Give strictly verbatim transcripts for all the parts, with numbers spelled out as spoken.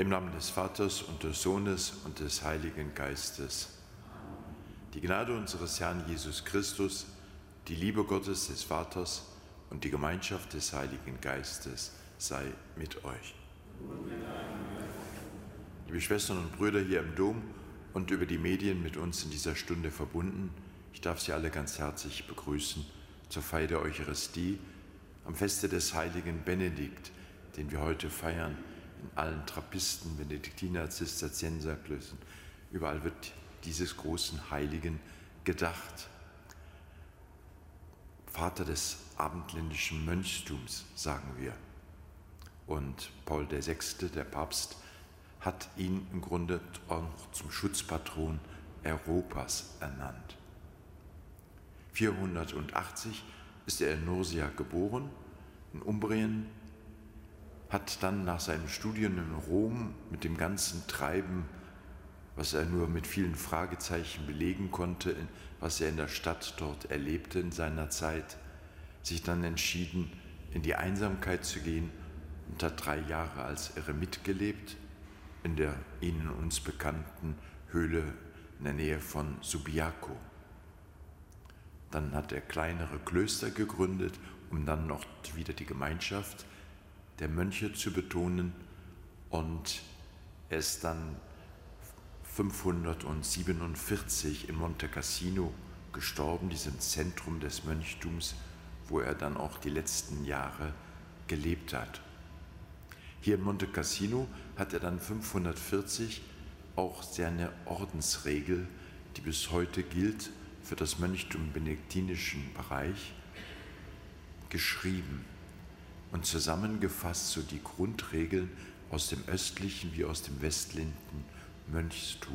Im Namen des Vaters und des Sohnes und des Heiligen Geistes. Die Gnade unseres Herrn Jesus Christus, die Liebe Gottes des Vaters und die Gemeinschaft des Heiligen Geistes sei mit euch. Liebe Schwestern und Brüder hier im Dom und über die Medien mit uns in dieser Stunde verbunden, ich darf Sie alle ganz herzlich begrüßen zur Feier der Eucharistie am Feste des heiligen Benedikt, den wir heute feiern. In allen Trappisten, Benediktiner, Zisterzienserklöstern, überall wird dieses großen Heiligen gedacht. Vater des abendländischen Mönchtums, sagen wir. Und Paul der Sechste, der Papst, hat ihn im Grunde auch zum Schutzpatron Europas ernannt. vierhundertachtzig ist er in Nursia geboren, in Umbrien, hat dann nach seinem Studium in Rom mit dem ganzen Treiben, was er nur mit vielen Fragezeichen belegen konnte, was er in der Stadt dort erlebte in seiner Zeit, sich dann entschieden, in die Einsamkeit zu gehen und hat drei Jahre als Eremit gelebt, in der Ihnen uns bekannten Höhle in der Nähe von Subiaco. Dann hat er kleinere Klöster gegründet, um dann noch wieder die Gemeinschaft der Mönche zu betonen, und er ist dann fünfhundertsiebenundvierzig in Monte Cassino gestorben, diesem Zentrum des Mönchtums, wo er dann auch die letzten Jahre gelebt hat. Hier in Monte Cassino hat er dann fünfhundertvierzig auch seine Ordensregel, die bis heute gilt, für das Mönchtum im benediktinischen Bereich, geschrieben und zusammengefasst so die Grundregeln aus dem östlichen wie aus dem westlichen Mönchstum.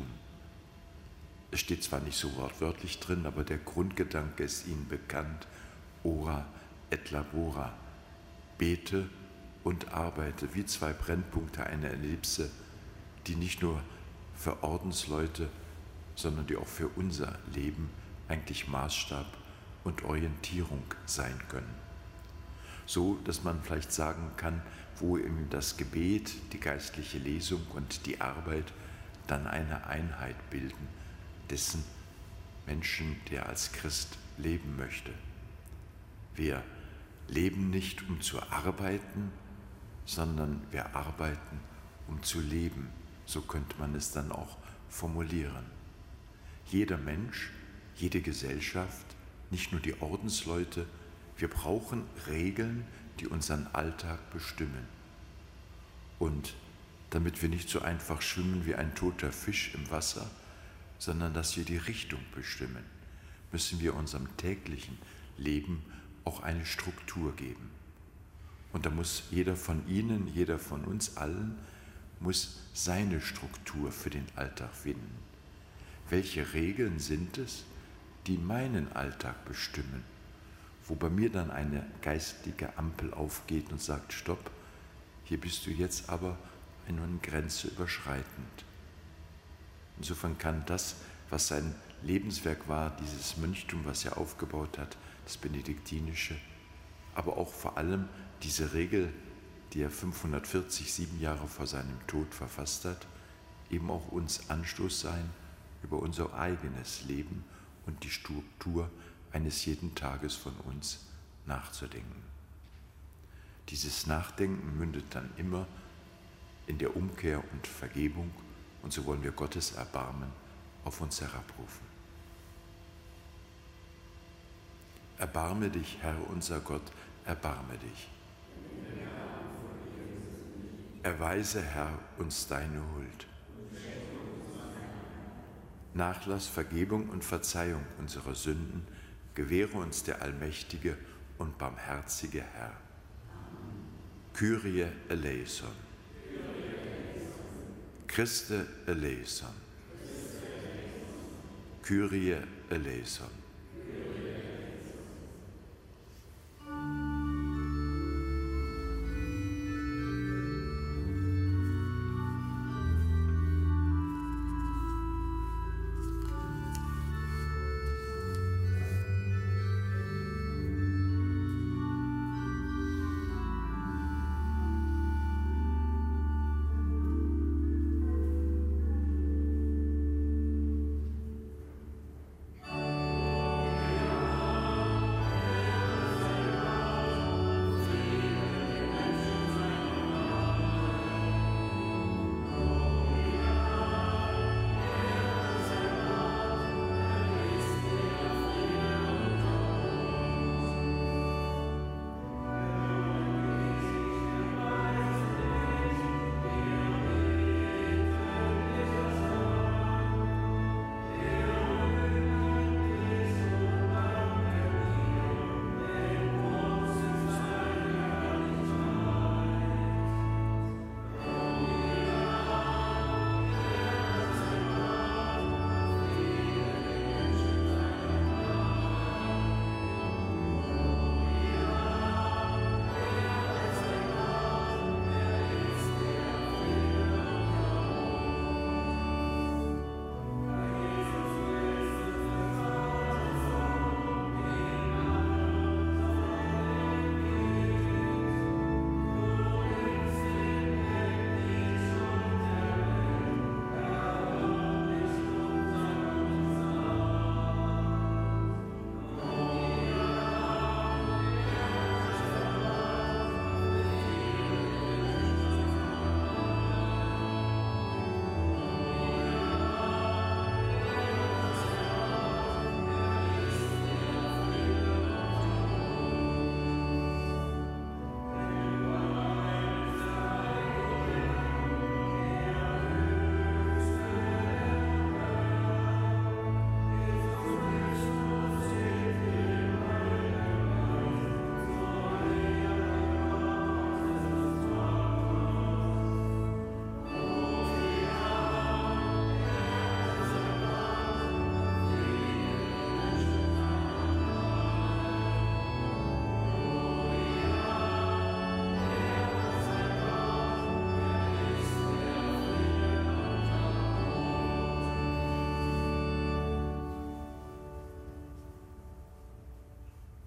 Es steht zwar nicht so wortwörtlich drin, aber der Grundgedanke ist Ihnen bekannt: Ora et labora, bete und arbeite, wie zwei Brennpunkte einer Ellipse, die nicht nur für Ordensleute, sondern die auch für unser Leben eigentlich Maßstab und Orientierung sein können. So, dass man vielleicht sagen kann, wo eben das Gebet, die geistliche Lesung und die Arbeit dann eine Einheit bilden, dessen Menschen, der als Christ leben möchte. Wir leben nicht, um zu arbeiten, sondern wir arbeiten, um zu leben. So könnte man es dann auch formulieren. Jeder Mensch, jede Gesellschaft, nicht nur die Ordensleute, wir brauchen Regeln, die unseren Alltag bestimmen. Und damit wir nicht so einfach schwimmen wie ein toter Fisch im Wasser, sondern dass wir die Richtung bestimmen, müssen wir unserem täglichen Leben auch eine Struktur geben. Und da muss jeder von Ihnen, jeder von uns allen, muss seine Struktur für den Alltag finden. Welche Regeln sind es, die meinen Alltag bestimmen? Wo bei mir dann eine geistige Ampel aufgeht und sagt: Stopp, hier bist du jetzt aber eine Grenze überschreitend. Insofern kann das, was sein Lebenswerk war, dieses Mönchtum, was er aufgebaut hat, das Benediktinische, aber auch vor allem diese Regel, die er fünfhundertvierzig, sieben Jahre vor seinem Tod verfasst hat, eben auch uns Anstoß sein, über unser eigenes Leben und die Struktur eines jeden Tages von uns nachzudenken. Dieses Nachdenken mündet dann immer in der Umkehr und Vergebung, und so wollen wir Gottes Erbarmen auf uns herabrufen. Erbarme dich, Herr unser Gott, erbarme dich. Erweise, Herr, uns deine Huld. Nachlass, Vergebung und Verzeihung unserer Sünden gewähre uns der allmächtige und barmherzige Herr. Kyrie eleison. Christe eleison. Kyrie eleison.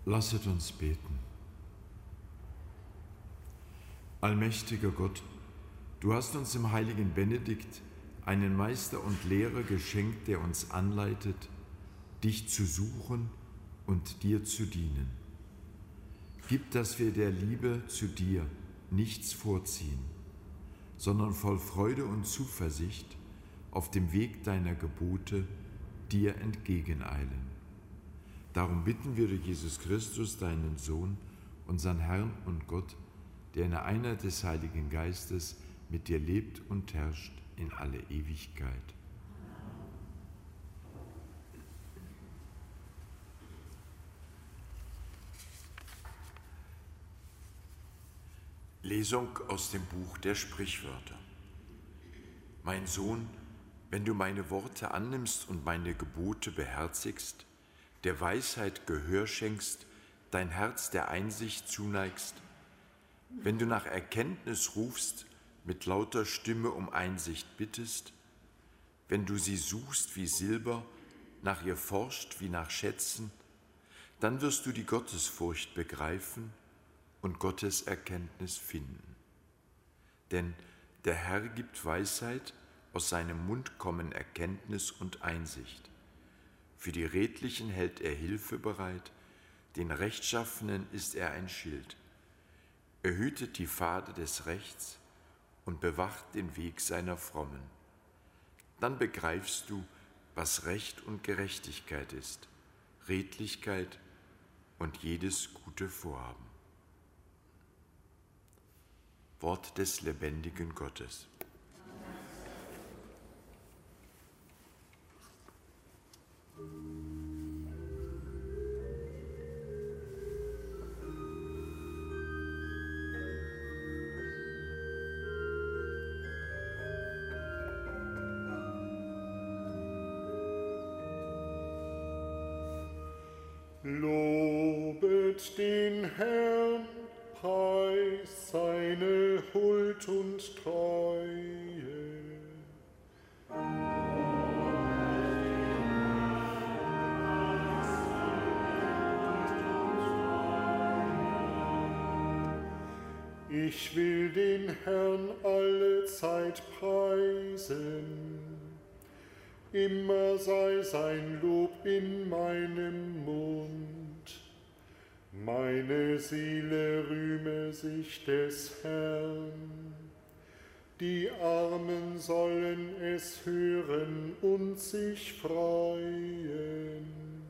Lasset uns beten. Allmächtiger Gott, du hast uns im heiligen Benedikt einen Meister und Lehrer geschenkt, der uns anleitet, dich zu suchen und dir zu dienen. Gib, dass wir der Liebe zu dir nichts vorziehen, sondern voll Freude und Zuversicht auf dem Weg deiner Gebote dir entgegeneilen. Darum bitten wir durch Jesus Christus, deinen Sohn, unseren Herrn und Gott, der in der Einheit des Heiligen Geistes mit dir lebt und herrscht in alle Ewigkeit. Lesung aus dem Buch der Sprichwörter. Mein Sohn, wenn du meine Worte annimmst und meine Gebote beherzigst, der Weisheit Gehör schenkst, dein Herz der Einsicht zuneigst, wenn du nach Erkenntnis rufst, mit lauter Stimme um Einsicht bittest, wenn du sie suchst wie Silber, nach ihr forscht wie nach Schätzen, dann wirst du die Gottesfurcht begreifen und Gottes Erkenntnis finden. Denn der Herr gibt Weisheit, aus seinem Mund kommen Erkenntnis und Einsicht. Für die Redlichen hält er Hilfe bereit, den Rechtschaffenen ist er ein Schild. Er hütet die Pfade des Rechts und bewacht den Weg seiner Frommen. Dann begreifst du, was Recht und Gerechtigkeit ist, Redlichkeit und jedes gute Vorhaben. Wort des lebendigen Gottes. Lobet den Herrn, preist seine Huld und Treue. Ich will den Herrn alle Zeit preisen. Immer sei sein Lob in meinem Mund. Meine Seele rühme sich des Herrn. Die Armen sollen es hören und sich freuen.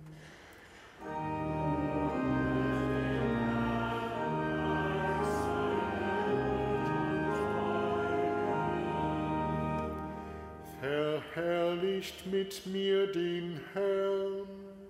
Verherrlicht mit mir den Herrn.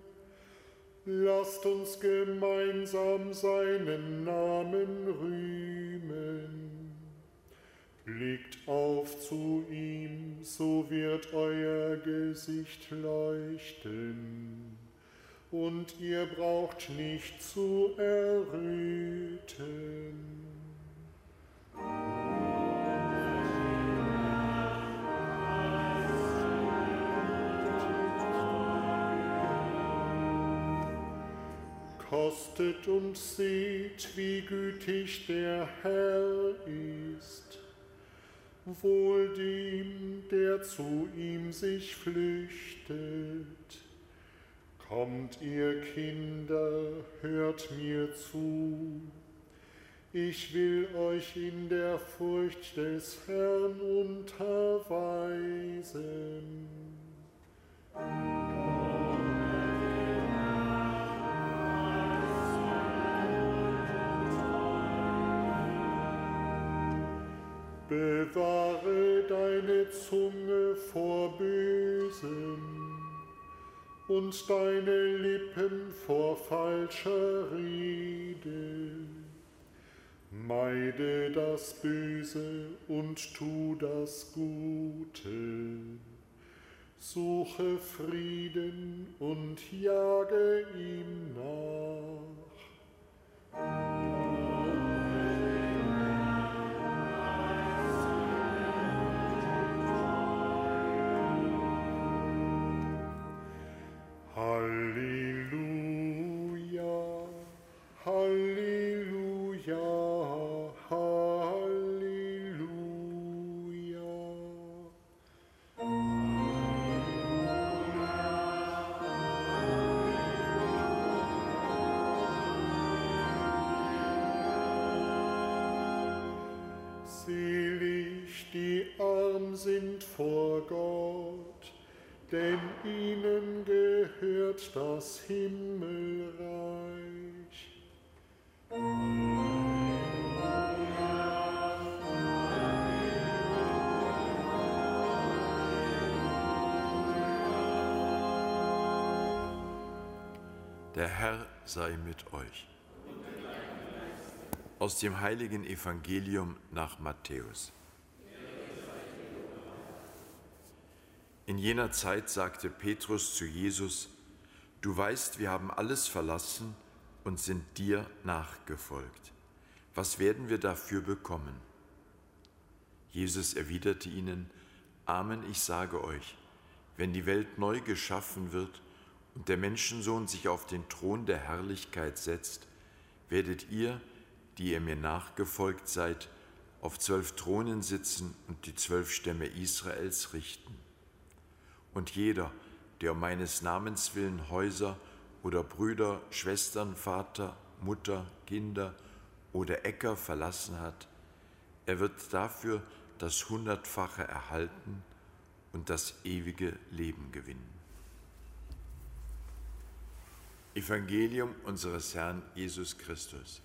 Lasst uns gemeinsam seinen Namen rühmen. Blickt auf zu ihm, so wird euer Gesicht leuchten, und ihr braucht nicht zu erröten. Kostet und seht, wie gütig der Herr ist. Wohl dem, der zu ihm sich flüchtet. Kommt, ihr Kinder, hört mir zu. Ich will euch in der Furcht des Herrn unterweisen. Bewahre deine Zunge vor Bösem und deine Lippen vor falscher Rede. Meide das Böse und tu das Gute. Suche Frieden und jage ihm nach. Halleluja, unser Gott, denn ihnen gehört das Himmelreich. Der Herr sei mit euch. Aus dem heiligen Evangelium nach Matthäus. In jener Zeit sagte Petrus zu Jesus: Du weißt, wir haben alles verlassen und sind dir nachgefolgt. Was werden wir dafür bekommen? Jesus erwiderte ihnen: Amen, ich sage euch, wenn die Welt neu geschaffen wird und der Menschensohn sich auf den Thron der Herrlichkeit setzt, werdet ihr, die ihr mir nachgefolgt seid, auf zwölf Thronen sitzen und die zwölf Stämme Israels richten. Und jeder, der um meines Namens willen Häuser oder Brüder, Schwestern, Vater, Mutter, Kinder oder Äcker verlassen hat, er wird dafür das Hundertfache erhalten und das ewige Leben gewinnen. Evangelium unseres Herrn Jesus Christus.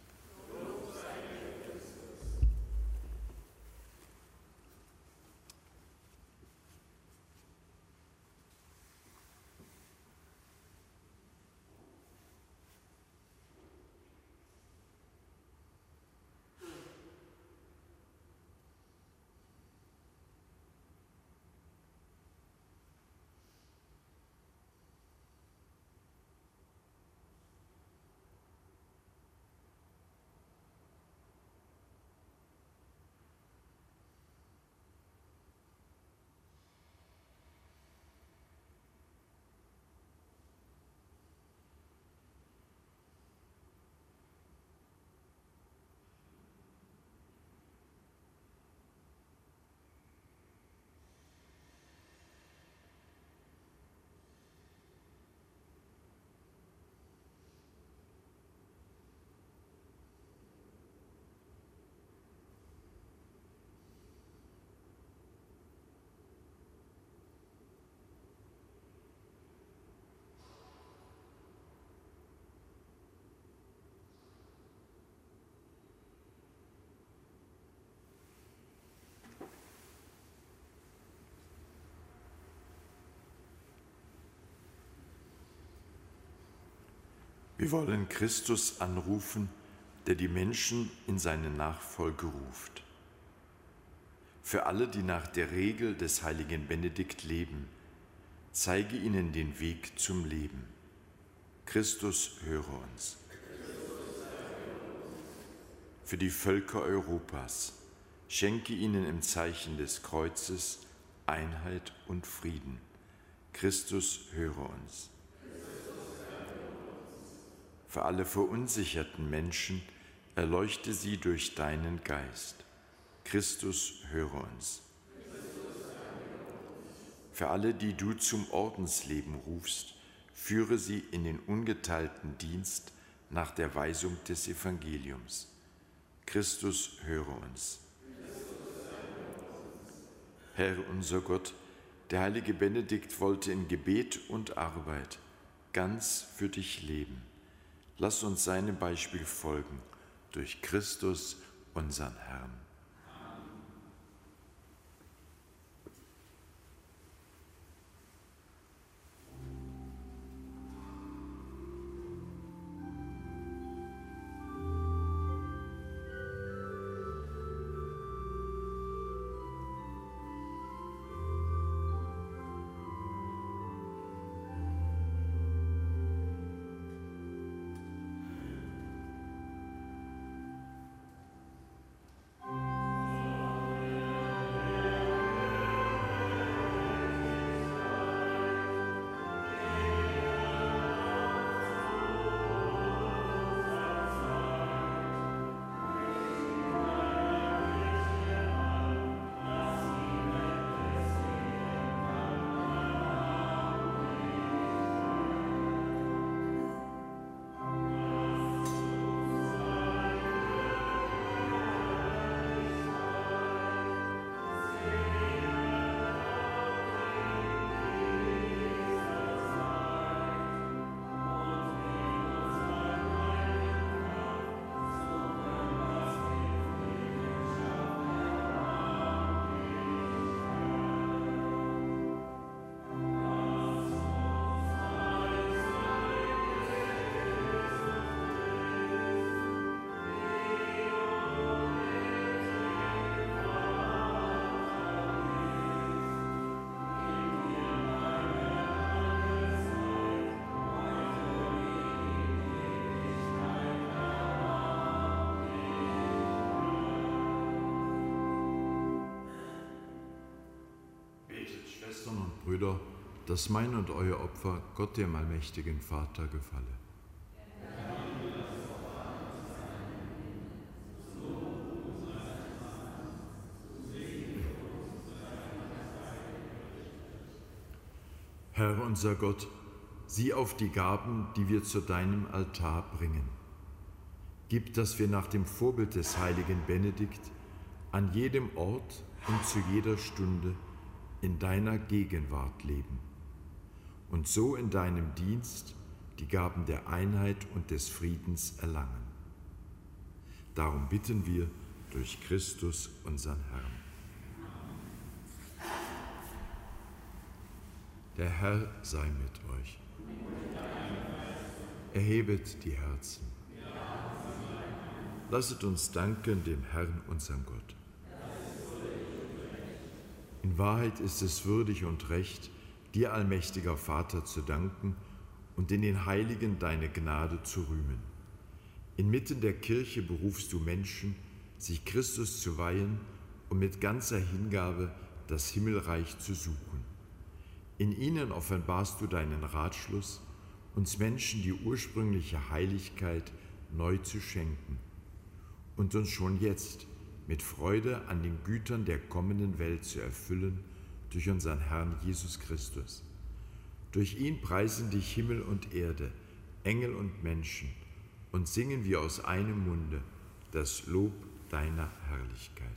Wir wollen Christus anrufen, der die Menschen in seine Nachfolge ruft. Für alle, die nach der Regel des heiligen Benedikt leben, zeige ihnen den Weg zum Leben. Christus, höre uns. Für die Völker Europas, schenke ihnen im Zeichen des Kreuzes Einheit und Frieden. Christus, höre uns. Für alle verunsicherten Menschen, erleuchte sie durch deinen Geist. Christus, höre uns. Für alle, die du zum Ordensleben rufst, führe sie in den ungeteilten Dienst nach der Weisung des Evangeliums. Christus, höre uns. Herr unser Gott, der heilige Benedikt wollte in Gebet und Arbeit ganz für dich leben. Lass uns seinem Beispiel folgen, durch Christus, unseren Herrn. Schwestern und Brüder, dass mein und euer Opfer Gott, dem allmächtigen Vater, gefalle. Herr unser Gott, sieh auf die Gaben, die wir zu deinem Altar bringen. Gib, dass wir nach dem Vorbild des heiligen Benedikt an jedem Ort und zu jeder Stunde in deiner Gegenwart leben und so in deinem Dienst die Gaben der Einheit und des Friedens erlangen. Darum bitten wir durch Christus, unseren Herrn. Der Herr sei mit euch. Erhebet die Herzen. Lasset uns danken dem Herrn, unserem Gott. In Wahrheit ist es würdig und recht, dir, allmächtiger Vater, zu danken und in den Heiligen deine Gnade zu rühmen. Inmitten der Kirche berufst du Menschen, sich Christus zu weihen und mit ganzer Hingabe das Himmelreich zu suchen. In ihnen offenbarst du deinen Ratschluss, uns Menschen die ursprüngliche Heiligkeit neu zu schenken und uns schon jetzt mit Freude an den Gütern der kommenden Welt zu erfüllen durch unseren Herrn Jesus Christus. Durch ihn preisen dich Himmel und Erde, Engel und Menschen, und singen wir aus einem Munde das Lob deiner Herrlichkeit.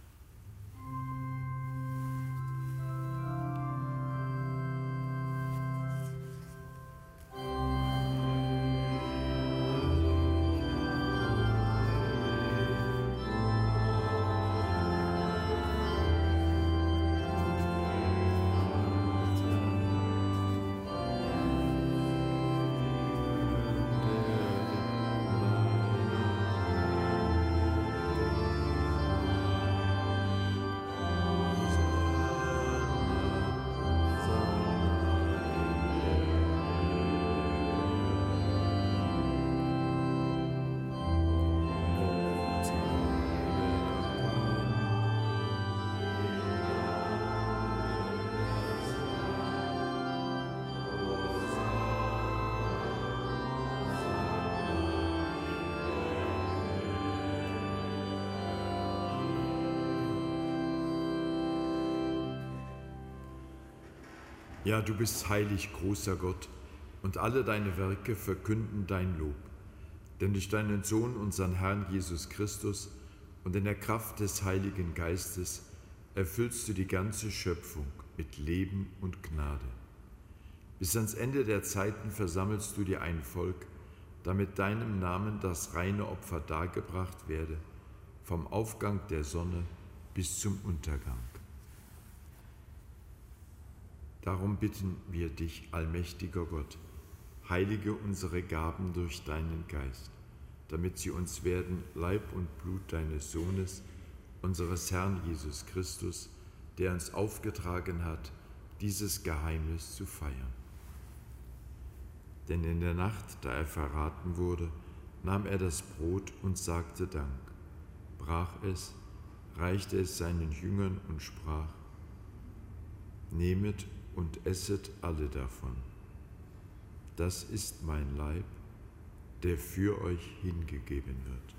Ja, du bist heilig, großer Gott, und alle deine Werke verkünden dein Lob. Denn durch deinen Sohn, unseren Herrn Jesus Christus, und in der Kraft des Heiligen Geistes erfüllst du die ganze Schöpfung mit Leben und Gnade. Bis ans Ende der Zeiten versammelst du dir ein Volk, damit deinem Namen das reine Opfer dargebracht werde, vom Aufgang der Sonne bis zum Untergang. Darum bitten wir dich, allmächtiger Gott, heilige unsere Gaben durch deinen Geist, damit sie uns werden Leib und Blut deines Sohnes, unseres Herrn Jesus Christus, der uns aufgetragen hat, dieses Geheimnis zu feiern. Denn in der Nacht, da er verraten wurde, nahm er das Brot und sagte Dank, brach es, reichte es seinen Jüngern und sprach: Nehmet und esset alle davon. Das ist mein Leib, der für euch hingegeben wird.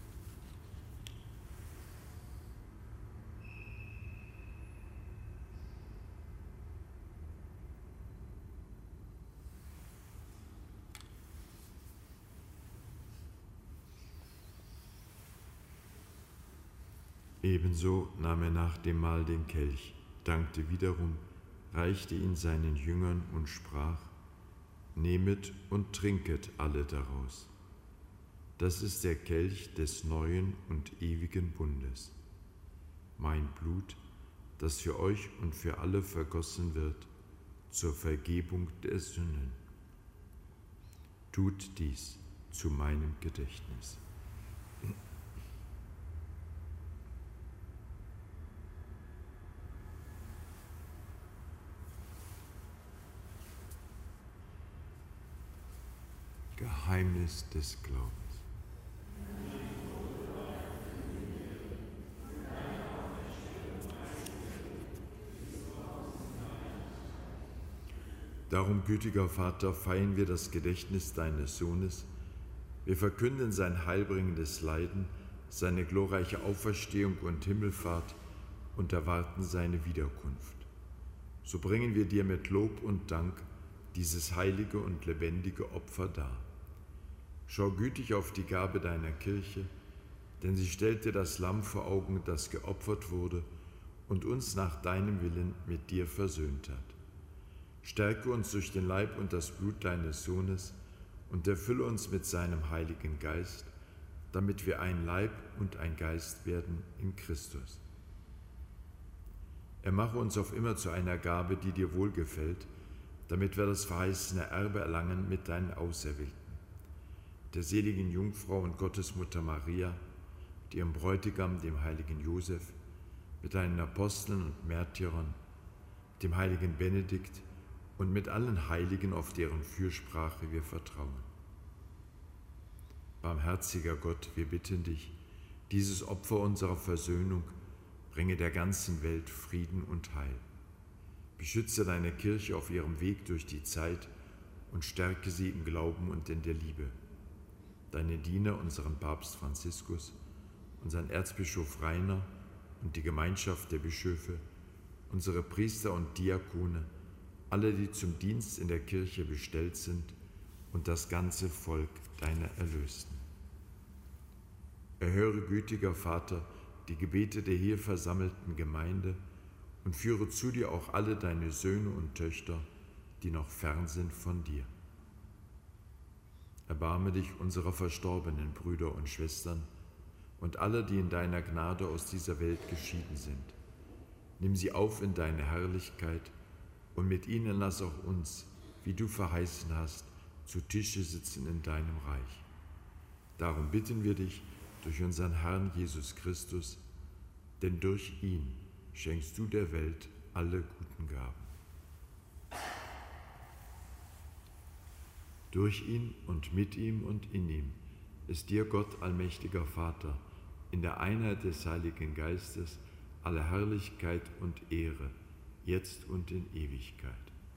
Ebenso nahm er nach dem Mahl den Kelch, dankte wiederum, reichte ihn seinen Jüngern und sprach: Nehmet und trinket alle daraus. Das ist der Kelch des neuen und ewigen Bundes. Mein Blut, das für euch und für alle vergossen wird, zur Vergebung der Sünden. Tut dies zu meinem Gedächtnis. Geheimnis des Glaubens. Darum, gütiger Vater, feiern wir das Gedächtnis deines Sohnes. Wir verkünden sein heilbringendes Leiden, seine glorreiche Auferstehung und Himmelfahrt und erwarten seine Wiederkunft. So bringen wir dir mit Lob und Dank dieses heilige und lebendige Opfer dar. Schau gütig auf die Gabe deiner Kirche, denn sie stellte das Lamm vor Augen, das geopfert wurde und uns nach deinem Willen mit dir versöhnt hat. Stärke uns durch den Leib und das Blut deines Sohnes und erfülle uns mit seinem Heiligen Geist, damit wir ein Leib und ein Geist werden in Christus. Er mache uns auf immer zu einer Gabe, die dir wohlgefällt, damit wir das verheißene Erbe erlangen mit deinen Auserwählten, der seligen Jungfrau und Gottesmutter Maria, mit ihrem Bräutigam, dem heiligen Josef, mit deinen Aposteln und Märtyrern, mit dem heiligen Benedikt und mit allen Heiligen, auf deren Fürsprache wir vertrauen. Barmherziger Gott, wir bitten dich, dieses Opfer unserer Versöhnung bringe der ganzen Welt Frieden und Heil. Beschütze deine Kirche auf ihrem Weg durch die Zeit und stärke sie im Glauben und in der Liebe. Deine Diener, unseren Papst Franziskus, unseren Erzbischof Rainer und die Gemeinschaft der Bischöfe, unsere Priester und Diakone, alle, die zum Dienst in der Kirche bestellt sind, und das ganze Volk deiner Erlösten. Erhöre, gütiger Vater, die Gebete der hier versammelten Gemeinde und führe zu dir auch alle deine Söhne und Töchter, die noch fern sind von dir. Erbarme dich unserer verstorbenen Brüder und Schwestern und aller, die in deiner Gnade aus dieser Welt geschieden sind. Nimm sie auf in deine Herrlichkeit und mit ihnen lass auch uns, wie du verheißen hast, zu Tische sitzen in deinem Reich. Darum bitten wir dich durch unseren Herrn Jesus Christus, denn durch ihn schenkst du der Welt alle guten Gaben. Durch ihn und mit ihm und in ihm ist dir, Gott, allmächtiger Vater, in der Einheit des Heiligen Geistes alle Herrlichkeit und Ehre, jetzt und in Ewigkeit.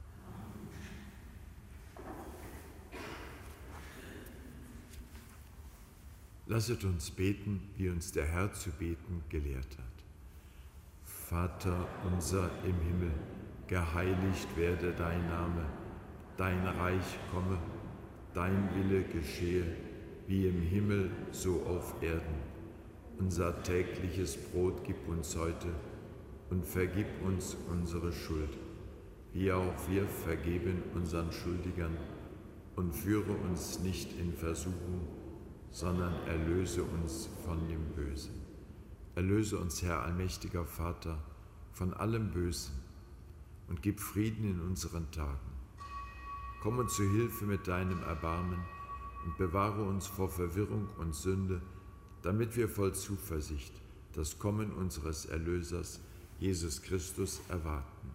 Lasset uns beten, wie uns der Herr zu beten gelehrt hat. Vater unser im Himmel, geheiligt werde dein Name, dein Reich komme, dein Wille geschehe, wie im Himmel, so auf Erden. Unser tägliches Brot gib uns heute und vergib uns unsere Schuld, wie auch wir vergeben unseren Schuldigern, und führe uns nicht in Versuchung, sondern erlöse uns von dem Bösen. Erlöse uns, Herr, allmächtiger Vater, von allem Bösen und gib Frieden in unseren Tagen. Komm uns zu Hilfe mit deinem Erbarmen und bewahre uns vor Verwirrung und Sünde, damit wir voll Zuversicht das Kommen unseres Erlösers, Jesus Christus, erwarten.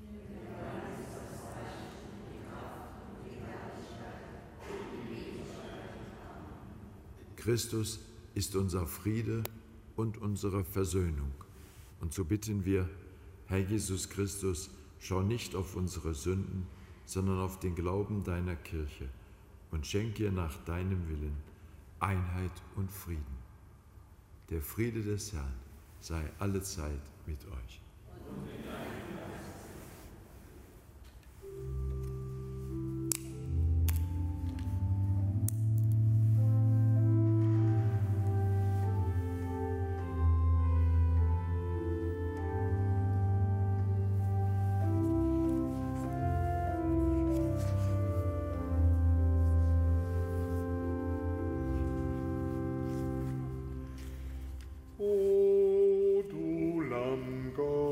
Christus ist unser Friede und unsere Versöhnung. Und so bitten wir, Herr Jesus Christus, schau nicht auf unsere Sünden, sondern auf den Glauben deiner Kirche und schenk ihr nach deinem Willen Einheit und Frieden. Der Friede des Herrn sei allezeit mit euch. O du Lamm Gottes,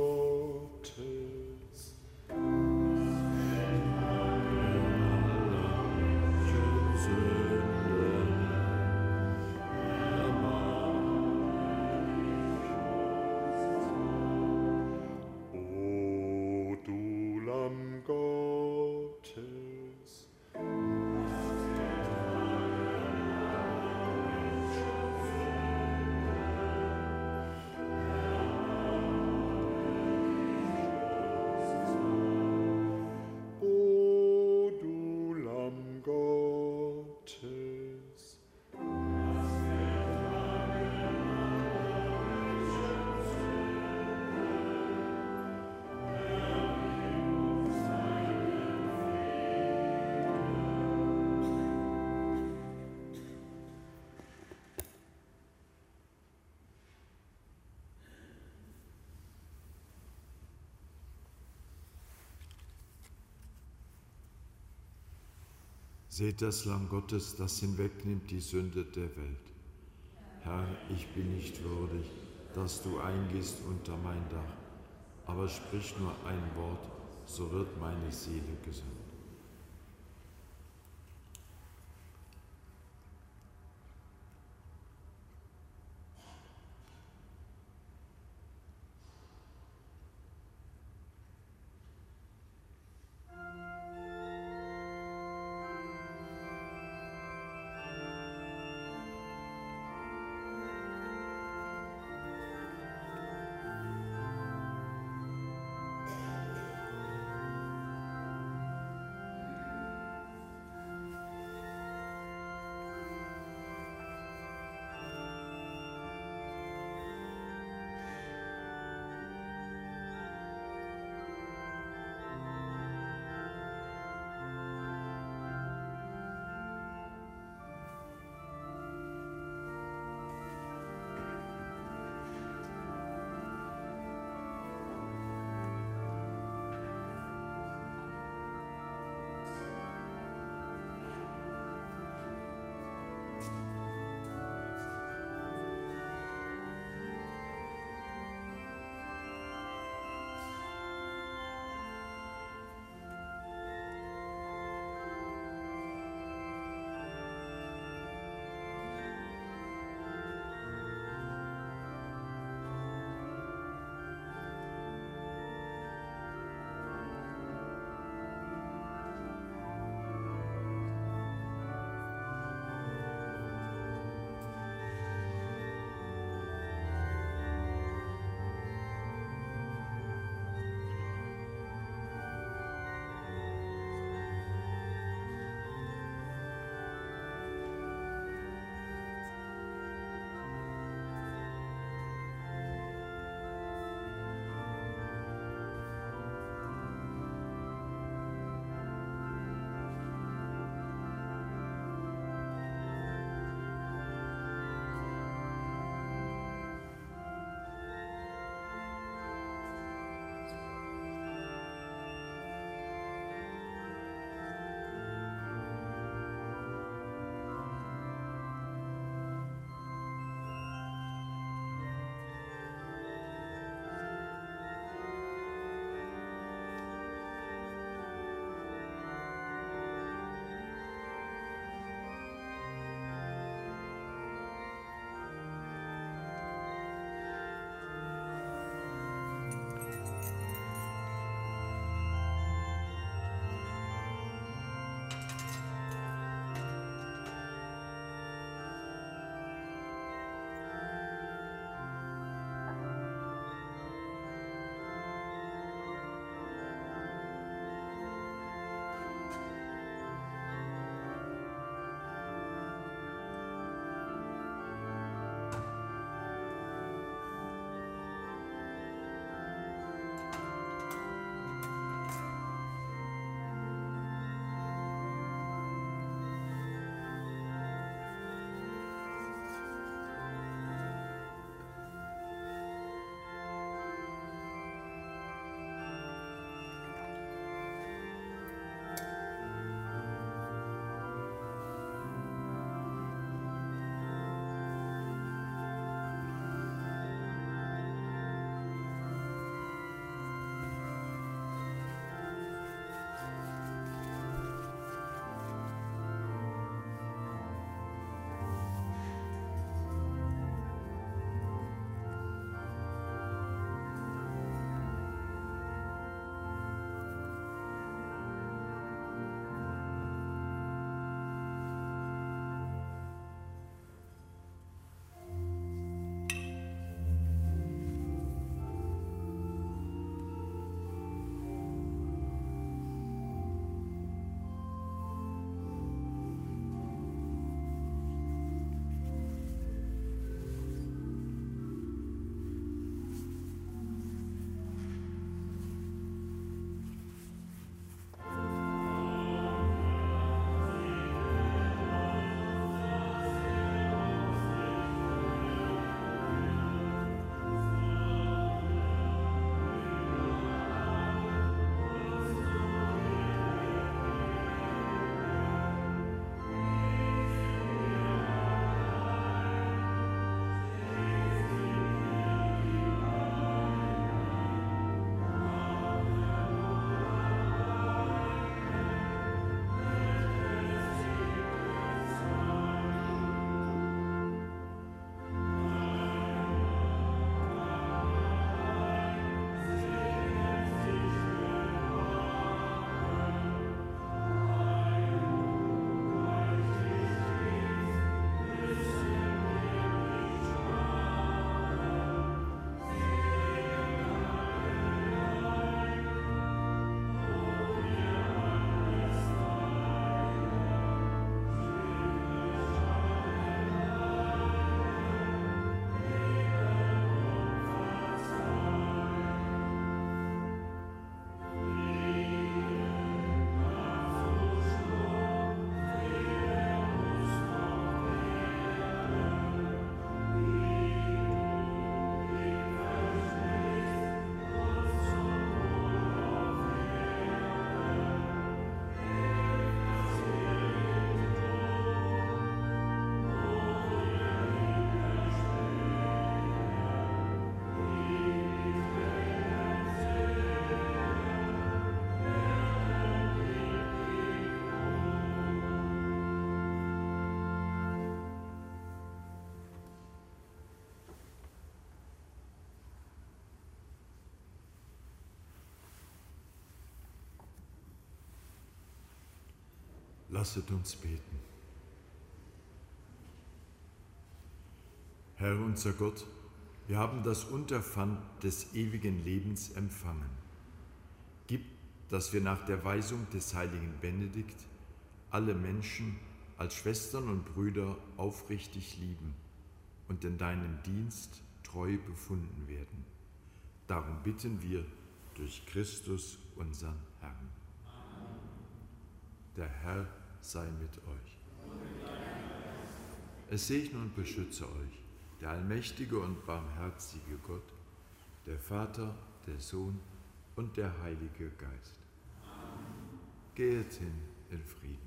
Seht das Lamm Gottes, das hinwegnimmt die Sünde der Welt. Herr, ich bin nicht würdig, dass du eingehst unter mein Dach, aber sprich nur ein Wort, so wird meine Seele gesund. Lasset uns beten. Herr unser Gott, wir haben das Unterpfand des ewigen Lebens empfangen. Gib, dass wir nach der Weisung des heiligen Benedikt alle Menschen als Schwestern und Brüder aufrichtig lieben und in deinem Dienst treu befunden werden. Darum bitten wir durch Christus, unseren Herrn. Der Herr sei mit euch. Es segne und beschütze euch der allmächtige und barmherzige Gott, der Vater, der Sohn und der Heilige Geist. Geht hin in Frieden.